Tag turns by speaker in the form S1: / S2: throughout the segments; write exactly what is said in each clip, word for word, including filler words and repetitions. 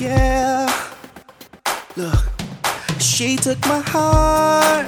S1: Yeah, look, she took my heart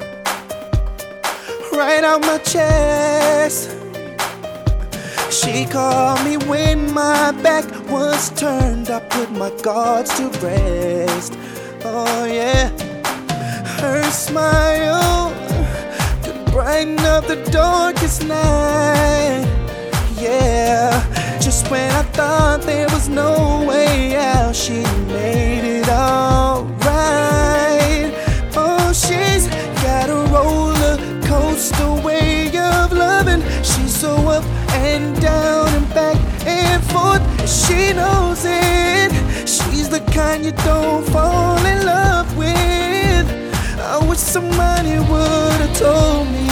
S1: right out my chest. She called me when my back was turned. I put my guards to rest. Oh yeah, her smile could brighten up the darkest night. Yeah, just when I thought there was no way out, she made it alright. Oh, she's got a roller coaster way of loving. She's so up and down and back and forth. She knows it. She's the kind you don't fall in love with. I wish somebody would have told me.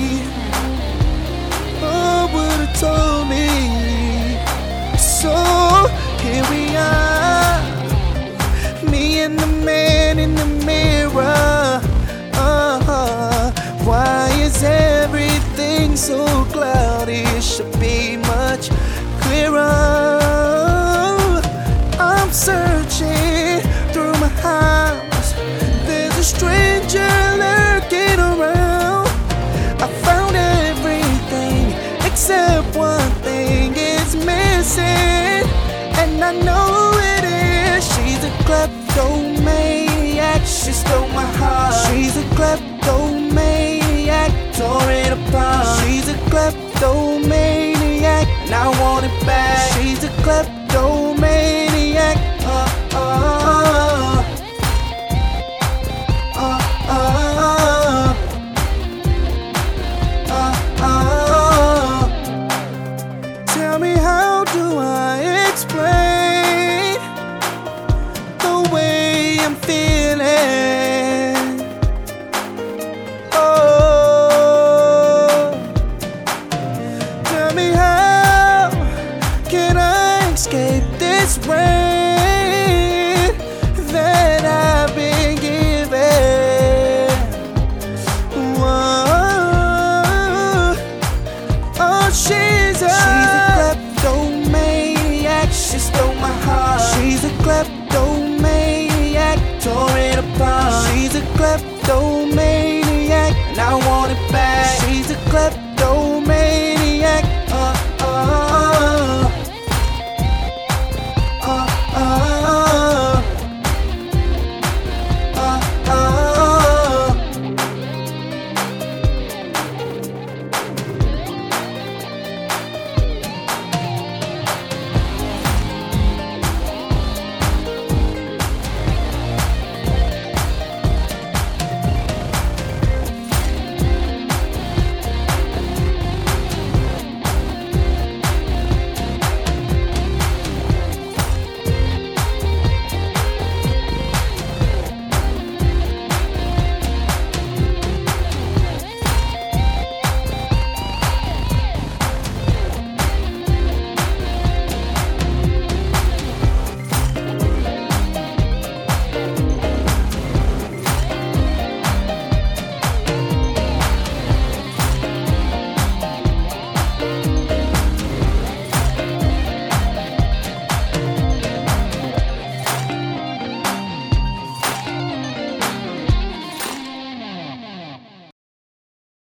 S1: Oh, would have told me. So here we are, me and the man in the mirror. Uh-huh. Why is everything so cloudy? It should be much clearer. I'm searching through my house. There's a stranger lurking around. I found everything except one thing is missing, and I know it is. She's a kleptomaniac. She stole my heart. She's a kleptomaniac. Tore it apart. She's a kleptomaniac, and I want it back. She's a kleptomaniac. Uh, uh, uh, uh, uh, uh. Tell me, how do I explain the way I'm feeling?